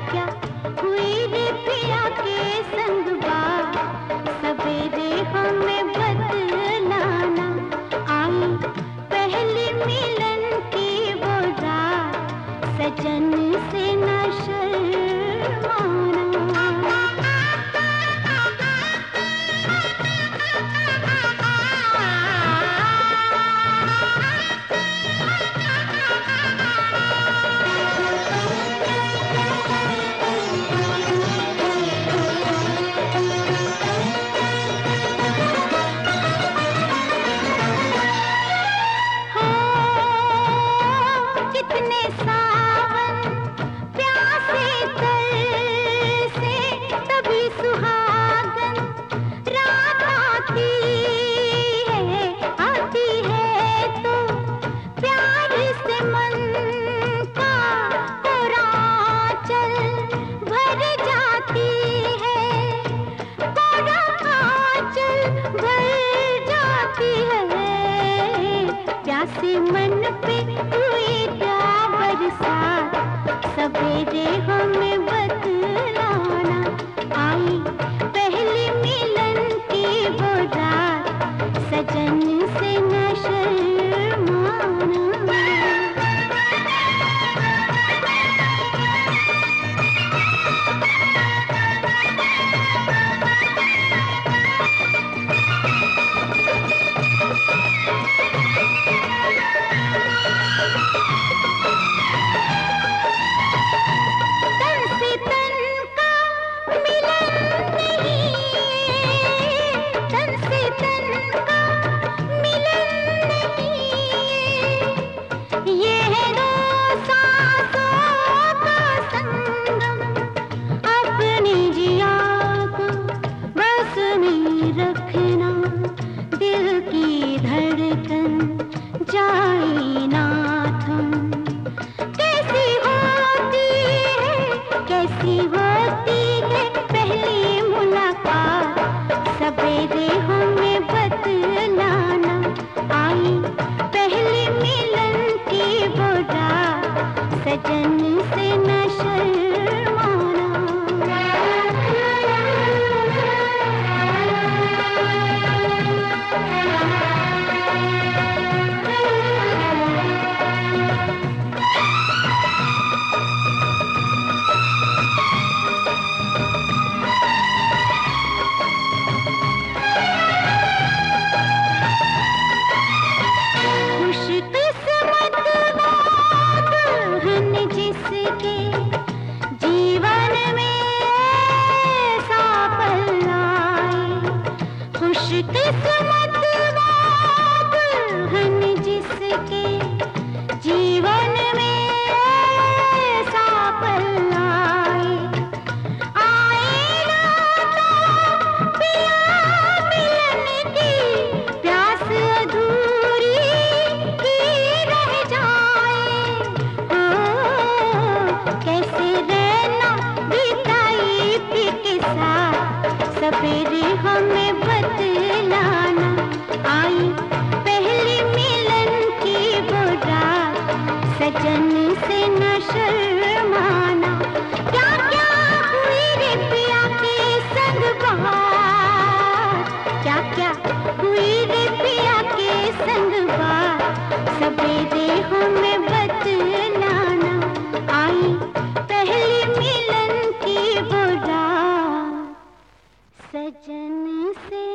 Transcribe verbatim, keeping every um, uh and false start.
क्या हुई रे पिया के संग बात, सवेरे हमें बतलाना। आई पहली मिलन की वो रात, सजन से न शर्माना। कितने सावन प्यासे तरसे, तभी सुहागन रात आती है। आती है तो प्यार से मन का कोराचल भर जाती है। कोराचल भर जाती है। प्यासे मन पे हुई बरसात, सवेरे हमें बतलाना। आई पहली मिलन की वो रात, सजन से न शर्माना। रखना दिल की धड़कन जाए ना थम। कैसी होती है, कैसी होती है पहली मुलाकात, सवेरे हमें बतलाना। आई पहली मिलन की वो रात, सजन से न शर्माना। जिसके जीवन में ऐसा पल आए, खुशकिस्मत दुल्हन जिसके जीवन में ऐसा पल आए। आए ना तो पिया मिलन की प्यास अधूरी ही रह जाए। कैसे रहना बिताई पी के साथ, सवेरे हमें बतलाना। आई पहली मिलन की वो रात, सजन से न शर्माना। क्या क्या हुई रे पिया के संग बात, क्या क्या हुई रे पिया के संग बात, सवेरे हमें बतलाना। आई पहली मिलन की वो रात, सजन से